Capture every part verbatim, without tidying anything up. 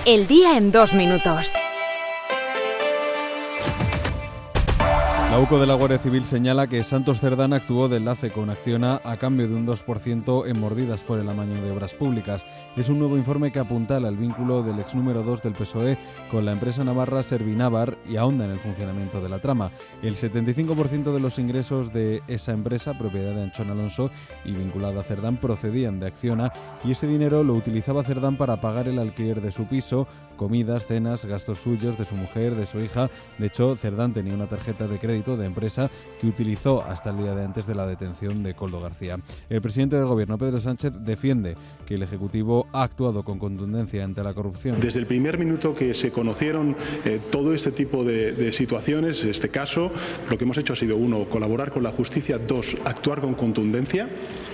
El día en dos minutos. La U C O de la Guardia Civil señala que Santos Cerdán actuó de enlace con Acciona a cambio de un dos por ciento en mordidas por el amaño de obras públicas. Es un nuevo informe que apuntala el vínculo del ex número dos del P S O E con la empresa navarra Servinavar y ahonda en el funcionamiento de la trama. El setenta y cinco por ciento de los ingresos de esa empresa, propiedad de Anchón Alonso y vinculada a Cerdán, procedían de Acciona, y ese dinero lo utilizaba Cerdán para pagar el alquiler de su piso, comidas, cenas, gastos suyos, de su mujer, de su hija. De hecho, Cerdán tenía una tarjeta de crédito de empresa que utilizó hasta el día de antes de la detención de Koldo García. El presidente del Gobierno, Pedro Sánchez, defiende que el Ejecutivo ha actuado con contundencia ante la corrupción. Desde el primer minuto que se conocieron eh, todo este tipo de, de situaciones, este caso, lo que hemos hecho ha sido, uno, colaborar con la justicia, dos, actuar con contundencia.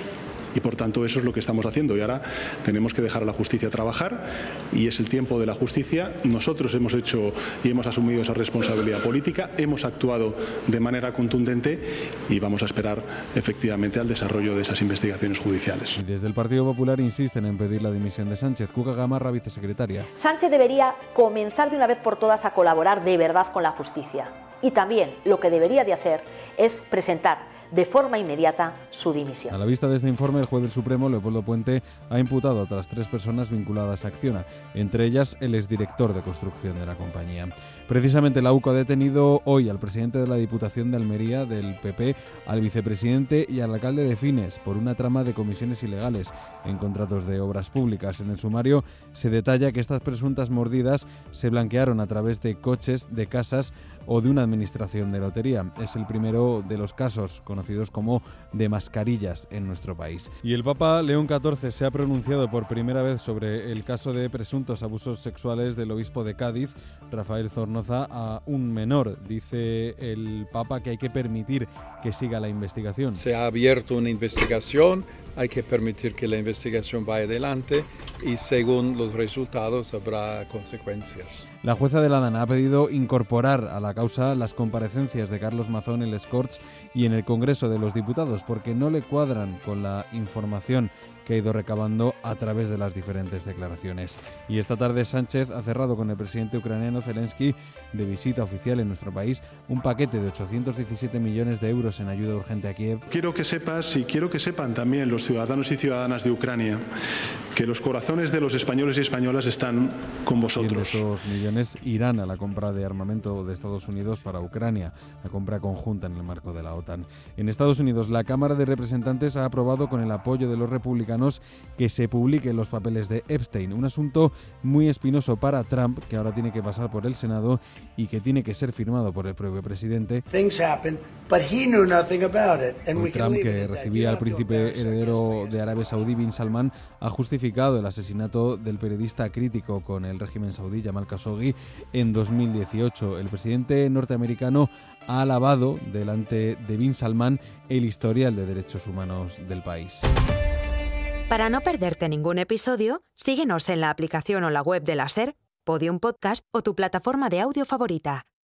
Y por tanto eso es lo que estamos haciendo, y ahora tenemos que dejar a la justicia trabajar, y es el tiempo de la justicia. Nosotros hemos hecho y hemos asumido esa responsabilidad política, hemos actuado de manera contundente y vamos a esperar efectivamente al desarrollo de esas investigaciones judiciales. Y desde el Partido Popular insisten en pedir la dimisión de Sánchez. Cuca Gamarra, vicesecretaria. Sánchez debería comenzar de una vez por todas a colaborar de verdad con la justicia, y también lo que debería de hacer es presentar de forma inmediata su dimisión. A la vista de este informe, el juez del Supremo, Leopoldo Puente, ha imputado a otras tres personas vinculadas a Acciona, entre ellas el exdirector de construcción de la compañía. Precisamente la U C O ha detenido hoy al presidente de la Diputación de Almería, del P P, al vicepresidente y al alcalde de Fines por una trama de comisiones ilegales en contratos de obras públicas. En el sumario se detalla que estas presuntas mordidas se blanquearon a través de coches, de casas o de una administración de lotería. Es el primero de los casos conocidos como de mascarillas en nuestro país. Y el Papa León catorce se ha pronunciado por primera vez sobre el caso de presuntos abusos sexuales del obispo de Cádiz, Rafael Zornoza, a un menor. Dice el Papa que hay que permitir que siga la investigación. Se ha abierto una investigación, hay que permitir que la investigación vaya adelante y según los resultados habrá consecuencias. La jueza de la Dana ha pedido incorporar a la causa las comparecencias de Carlos Mazón en les Corts y en el Congreso de los Diputados porque no le cuadran con la información que ha ido recabando a través de las diferentes declaraciones. Y esta tarde Sánchez ha cerrado con el presidente ucraniano Zelensky, de visita oficial en nuestro país, un paquete de ochocientos diecisiete millones de euros en ayuda urgente a Kiev. Quiero que sepas y quiero que sepan también los ciudadanos y ciudadanas de Ucrania que los corazones de los españoles y españolas están con vosotros. Y esos millones irán a la compra de armamento de Estados Unidos para Ucrania, la compra conjunta en el marco de la OTAN. En Estados Unidos, la Cámara de Representantes ha aprobado con el apoyo de los republicanos que se publiquen los papeles de Epstein, un asunto muy espinoso para Trump, que ahora tiene que pasar por el Senado y que tiene que ser firmado por el propio presidente. Hoy Trump, que recibía al príncipe heredero de Arabia Saudí, Bin Salman, ha justificado el asesinato del periodista crítico con el régimen saudí, Jamal Khashoggi, en dos mil dieciocho. El presidente norteamericano ha alabado delante de Bin Salman el historial de derechos humanos del país. Para no perderte ningún episodio, síguenos en la aplicación o la web de la SER, Podium Podcast o tu plataforma de audio favorita.